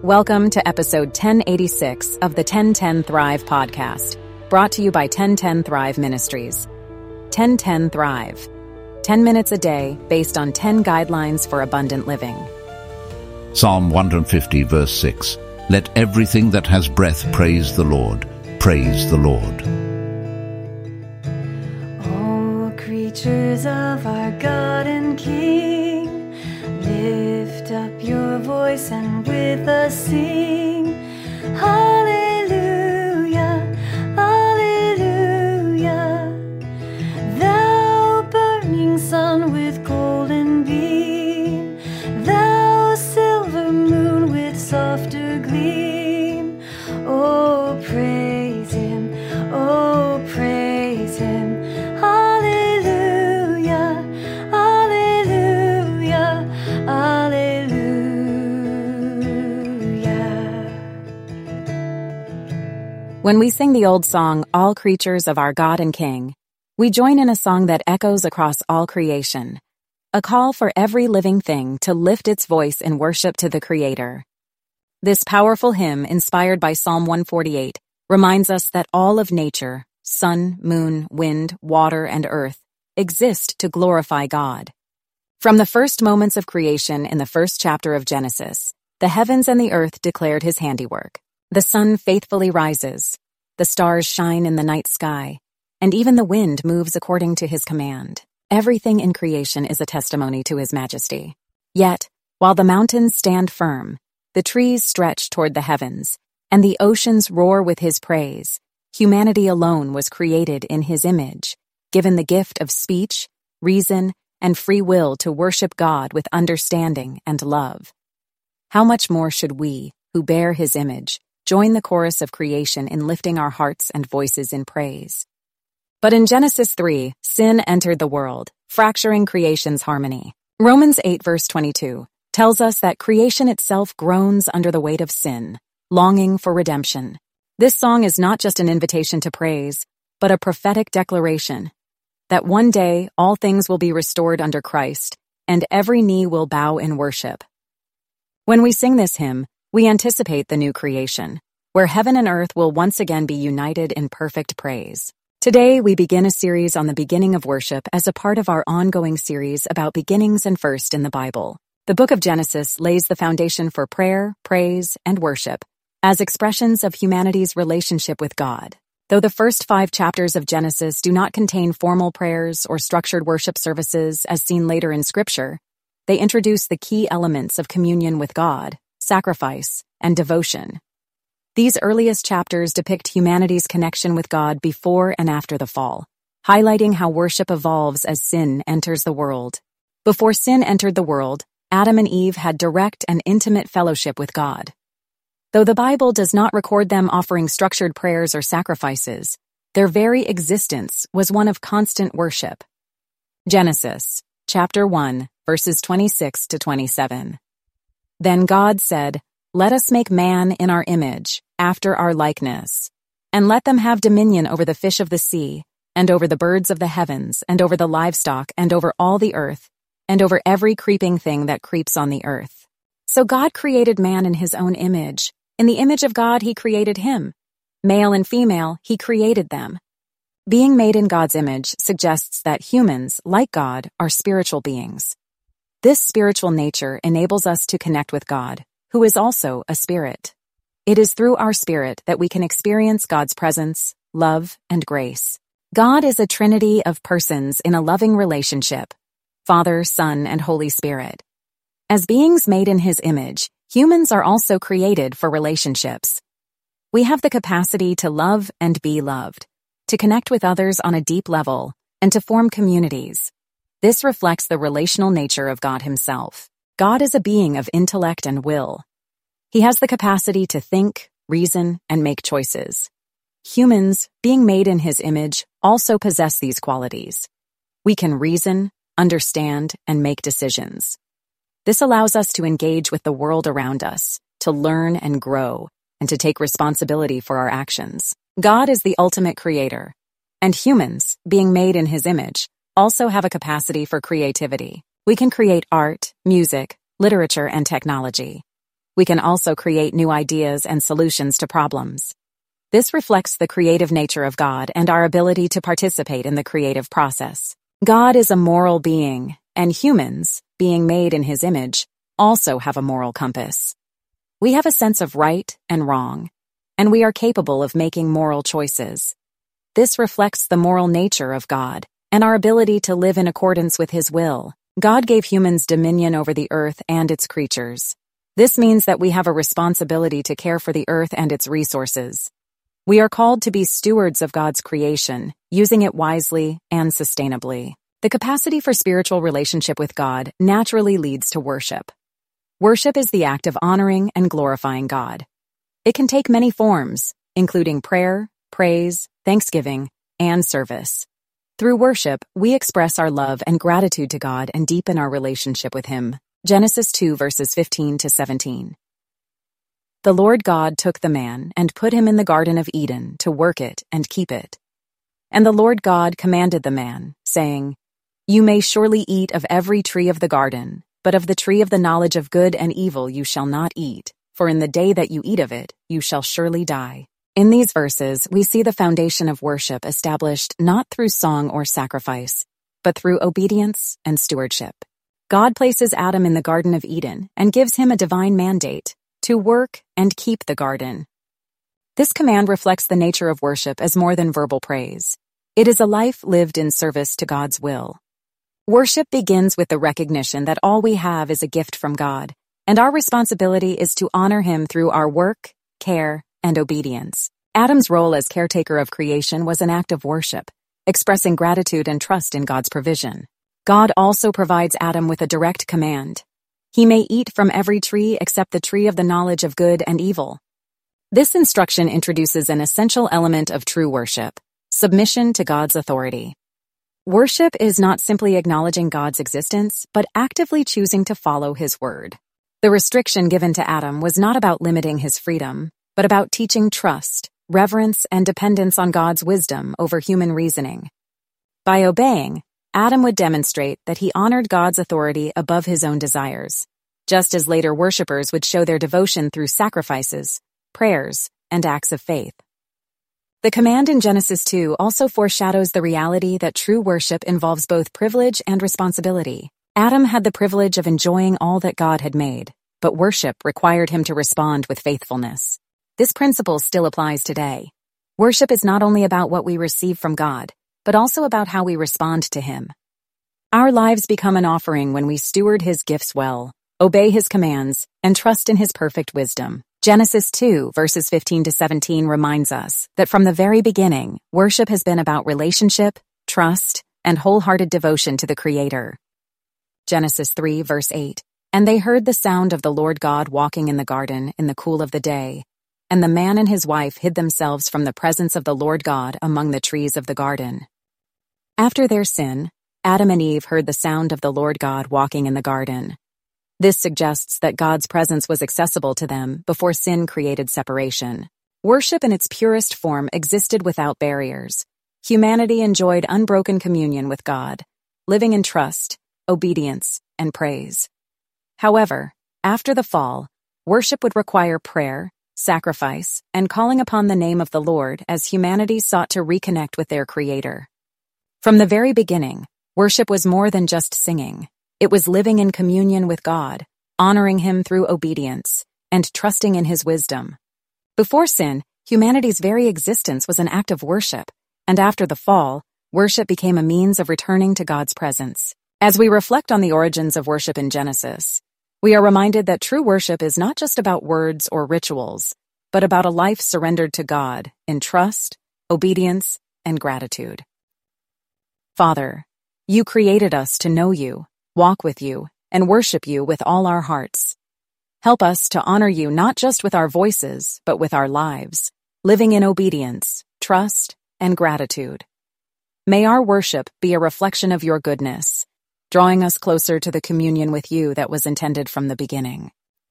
Welcome to episode 1086 of the 1010 Thrive podcast, brought to you by 1010 Thrive Ministries. 1010 Thrive. 10 minutes a day based on 10 guidelines for abundant living. Psalm 150 verse 6. Let everything that has breath praise the Lord. Praise the Lord. All creatures of our God and King, lift up your voice and with us sing. Hallelujah, hallelujah. Thou burning sun with golden beam, thou silver moon with softer gleam. Oh, praise him, oh, praise him. Hallelujah, hallelujah, hallelujah. When we sing the old song, All Creatures of Our God and King, we join in a song that echoes across all creation, a call for every living thing to lift its voice in worship to the Creator. This powerful hymn, inspired by Psalm 148, reminds us that all of nature, sun, moon, wind, water, and earth, exist to glorify God. From the first moments of creation in the first chapter of Genesis, the heavens and the earth declared his handiwork. The sun faithfully rises, the stars shine in the night sky, and even the wind moves according to his command. Everything in creation is a testimony to his majesty. Yet, while the mountains stand firm, the trees stretch toward the heavens, and the oceans roar with his praise, humanity alone was created in his image, given the gift of speech, reason, and free will to worship God with understanding and love. How much more should we, who bear his image, join the chorus of creation in lifting our hearts and voices in praise? But in Genesis 3, sin entered the world, fracturing creation's harmony. Romans 8 verse 22 tells us that creation itself groans under the weight of sin, longing for redemption. This song is not just an invitation to praise, but a prophetic declaration that one day all things will be restored under Christ, and every knee will bow in worship. When we sing this hymn, we anticipate the new creation, where heaven and earth will once again be united in perfect praise. Today, we begin a series on the beginning of worship as a part of our ongoing series about beginnings and first in the Bible. The book of Genesis lays the foundation for prayer, praise, and worship as expressions of humanity's relationship with God. Though the first 5 chapters of Genesis do not contain formal prayers or structured worship services as seen later in Scripture, they introduce the key elements of communion with God, sacrifice, and devotion. These earliest chapters depict humanity's connection with God before and after the fall, highlighting how worship evolves as sin enters the world. Before sin entered the world, Adam and Eve had direct and intimate fellowship with God. Though the Bible does not record them offering structured prayers or sacrifices, their very existence was one of constant worship. Genesis, chapter 1, verses 26 to 27. Then God said, "Let us make man in our image, after our likeness, and let them have dominion over the fish of the sea, and over the birds of the heavens, and over the livestock, and over all the earth, and over every creeping thing that creeps on the earth." So God created man in his own image. In the image of God, he created him. Male and female, he created them. Being made in God's image suggests that humans, like God, are spiritual beings. This spiritual nature enables us to connect with God, who is also a spirit. It is through our spirit that we can experience God's presence, love, and grace. God is a trinity of persons in a loving relationship: Father, Son, and Holy Spirit. As beings made in his image, humans are also created for relationships. We have the capacity to love and be loved, to connect with others on a deep level, and to form communities. This reflects the relational nature of God himself. God is a being of intellect and will. He has the capacity to think, reason, and make choices. Humans, being made in his image, also possess these qualities. We can reason, understand, and make decisions. This allows us to engage with the world around us, to learn and grow, and to take responsibility for our actions. God is the ultimate creator, and humans, being made in his image, also have a capacity for creativity. We can create art, music, literature, and technology. we can also create new ideas and solutions to problems. This reflects the creative nature of God and our ability to participate in the creative process. God is a moral being, and humans, being made in His image, also have a moral compass. We have a sense of right and wrong, and we are capable of making moral choices. This reflects the moral nature of God and our ability to live in accordance with His will. God gave humans dominion over the earth and its creatures. This means that we have a responsibility to care for the earth and its resources. We are called to be stewards of God's creation, using it wisely and sustainably. The capacity for spiritual relationship with God naturally leads to worship. Worship is the act of honoring and glorifying God. It can take many forms, including prayer, praise, thanksgiving, and service. Through worship, we express our love and gratitude to God and deepen our relationship with Him. Genesis 2 verses 15 to 17. The Lord God took the man and put him in the Garden of Eden to work it and keep it. And the Lord God commanded the man, saying, You may surely eat of every tree of the garden, but of the tree of the knowledge of good and evil you shall not eat, for in the day that you eat of it, you shall surely die. In these verses, we see the foundation of worship established not through song or sacrifice, but through obedience and stewardship. God places Adam in the Garden of Eden and gives him a divine mandate to work and keep the garden. This command reflects the nature of worship as more than verbal praise. It is a life lived in service to God's will. Worship begins with the recognition that all we have is a gift from God, and our responsibility is to honor Him through our work, care, and obedience. Adam's role as caretaker of creation was an act of worship, expressing gratitude and trust in God's provision. God also provides Adam with a direct command. He may eat from every tree except the tree of the knowledge of good and evil. This instruction introduces an essential element of true worship, submission to God's authority. Worship is not simply acknowledging God's existence, but actively choosing to follow His word. The restriction given to Adam was not about limiting his freedom, but about teaching trust, reverence, and dependence on God's wisdom over human reasoning. By obeying, Adam would demonstrate that he honored God's authority above his own desires, just as later worshipers would show their devotion through sacrifices, prayers, and acts of faith. The command in Genesis 2 also foreshadows the reality that true worship involves both privilege and responsibility. Adam had the privilege of enjoying all that God had made, but worship required him to respond with faithfulness. This principle still applies today. Worship is not only about what we receive from God, but also about how we respond to Him. Our lives become an offering when we steward His gifts well, obey His commands, and trust in His perfect wisdom. Genesis 2 verses 15 to 17 reminds us that from the very beginning, worship has been about relationship, trust, and wholehearted devotion to the Creator. Genesis 3 verse 8. And they heard the sound of the Lord God walking in the garden in the cool of the day. And the man and his wife hid themselves from the presence of the Lord God among the trees of the garden. After their sin, Adam and Eve heard the sound of the Lord God walking in the garden. This suggests that God's presence was accessible to them before sin created separation. Worship in its purest form existed without barriers. Humanity enjoyed unbroken communion with God, living in trust, obedience, and praise. However, after the fall, worship would require prayer, sacrifice, and calling upon the name of the Lord as humanity sought to reconnect with their Creator. From the very beginning, worship was more than just singing. It was living in communion with God, honoring Him through obedience, and trusting in His wisdom. Before sin, humanity's very existence was an act of worship, and after the fall, worship became a means of returning to God's presence. As we reflect on the origins of worship in Genesis, we are reminded that true worship is not just about words or rituals, but about a life surrendered to God in trust, obedience, and gratitude. Father, You created us to know You, walk with You, and worship You with all our hearts. Help us to honor You not just with our voices, but with our lives, living in obedience, trust, and gratitude. May our worship be a reflection of Your goodness, drawing us closer to the communion with You that was intended from the beginning.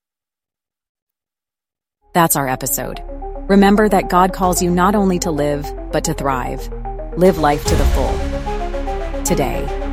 That's our episode. Remember that God calls you not only to live, but to thrive. Live life to the full. Today.